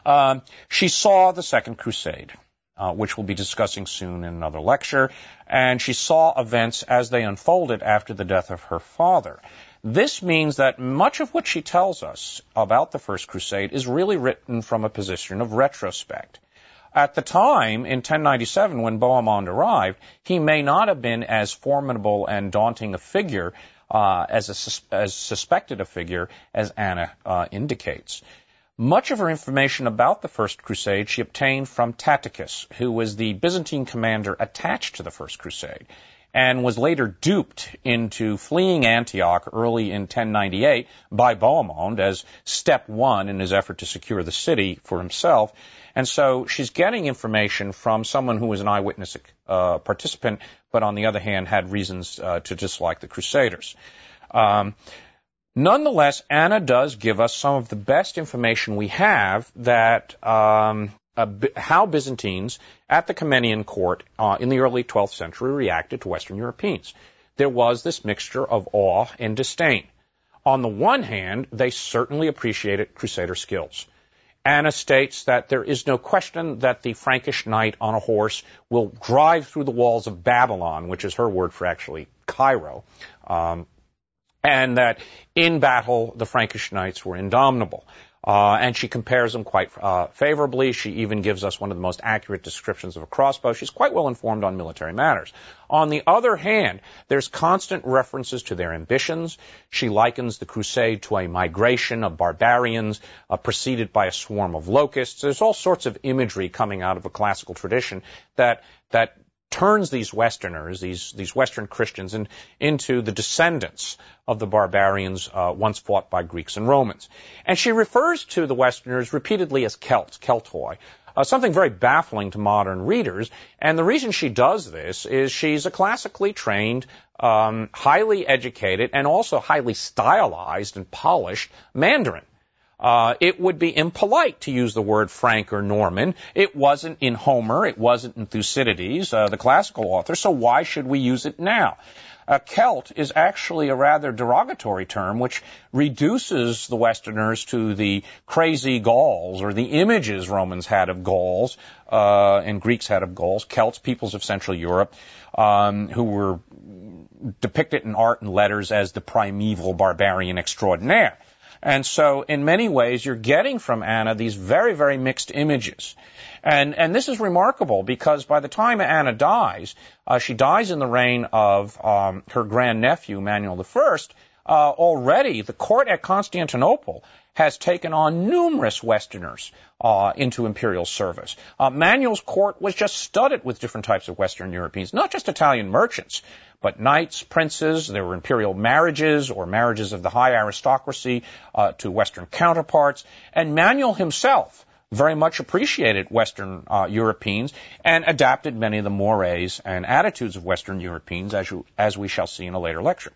She saw the Second Crusade, which we'll be discussing soon in another lecture, and she saw events as they unfolded after the death of her father. This means that much of what she tells us about the First Crusade is really written from a position of retrospect. At the time, in 1097, when Bohemond arrived, he may not have been as formidable and daunting a figure, as suspected a figure, as Anna indicates. Much of her information about the First Crusade she obtained from Tacitus, who was the Byzantine commander attached to the First Crusade, and was later duped into fleeing Antioch early in 1098 by Bohemond as step one in his effort to secure the city for himself. And so she's getting information from someone who was an eyewitness participant, but on the other hand had reasons to dislike the Crusaders. Nonetheless, Anna does give us some of the best information we have that how Byzantines at the Comnenian court in the early 12th century reacted to Western Europeans. There was this mixture of awe and disdain. On the one hand, they certainly appreciated Crusader skills. Anna states that there is no question that the Frankish knight on a horse will drive through the walls of Babylon, which is her word for actually Cairo, and that in battle the Frankish knights were indomitable. And she compares them quite favorably. She even gives us one of the most accurate descriptions of a crossbow. She's quite well informed on military matters. On the other hand, there's constant references to their ambitions. She likens the crusade to a migration of barbarians preceded by a swarm of locusts. There's all sorts of imagery coming out of a classical tradition that turns these Westerners, these Western Christians, into the descendants of the barbarians once fought by Greeks and Romans. And she refers to the Westerners repeatedly as Celts, Keltoi, something very baffling to modern readers. And the reason she does this is she's a classically trained, highly educated, and also highly stylized and polished Mandarin. It would be impolite to use the word Frank or Norman. It wasn't in Homer. It wasn't in Thucydides, the classical author, so why should we use it now? Celt is actually a rather derogatory term which reduces the Westerners to the crazy Gauls, or the images Romans had of Gauls and Greeks had of Gauls, Celts, peoples of Central Europe, who were depicted in art and letters as the primeval barbarian extraordinaire. And so in many ways, you're getting from Anna these very, very mixed images. And this is remarkable because by the time Anna dies, she dies in the reign of her grandnephew, Manuel I. Already, the court at Constantinople has taken on numerous Westerners into imperial service. Manuel's court was just studded with different types of Western Europeans, not just Italian merchants, but knights, princes. There were imperial marriages or marriages of the high aristocracy to Western counterparts. And Manuel himself very much appreciated Western Europeans and adapted many of the mores and attitudes of Western Europeans, as we shall see in a later lecture.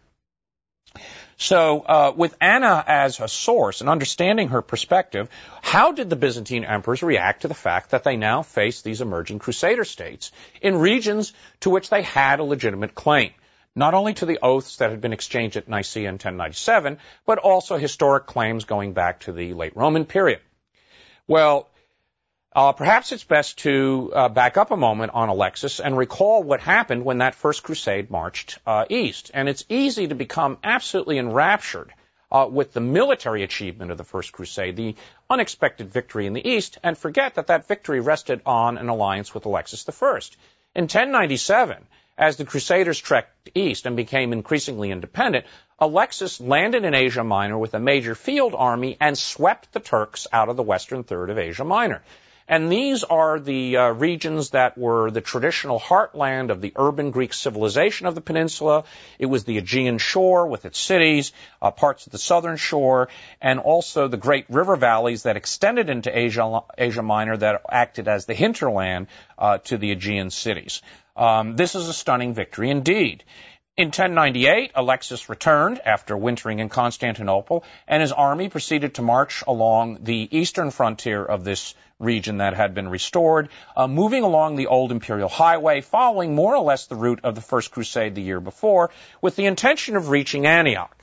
So with Anna as a source and understanding her perspective, how did the Byzantine emperors react to the fact that they now faced these emerging Crusader states in regions to which they had a legitimate claim? Not only to the oaths that had been exchanged at Nicaea in 1097, but also historic claims going back to the late Roman period. Well, perhaps it's best to back up a moment on Alexis and recall what happened when that first crusade marched east. And it's easy to become absolutely enraptured with the military achievement of the first crusade, the unexpected victory in the east, and forget that that victory rested on an alliance with Alexis I. In 1097, as the Crusaders trekked east and became increasingly independent, Alexis landed in Asia Minor with a major field army and swept the Turks out of the western third of Asia Minor. And these are the regions that were the traditional heartland of the urban Greek civilization of the peninsula. It was the Aegean shore with its cities, parts of the southern shore, and also the great river valleys that extended into Asia Minor that acted as the hinterland to the Aegean cities. This is a stunning victory indeed. In 1098, Alexis returned after wintering in Constantinople, and his army proceeded to march along the eastern frontier of this region that had been restored, moving along the old imperial highway, following more or less the route of the First Crusade the year before, with the intention of reaching Antioch.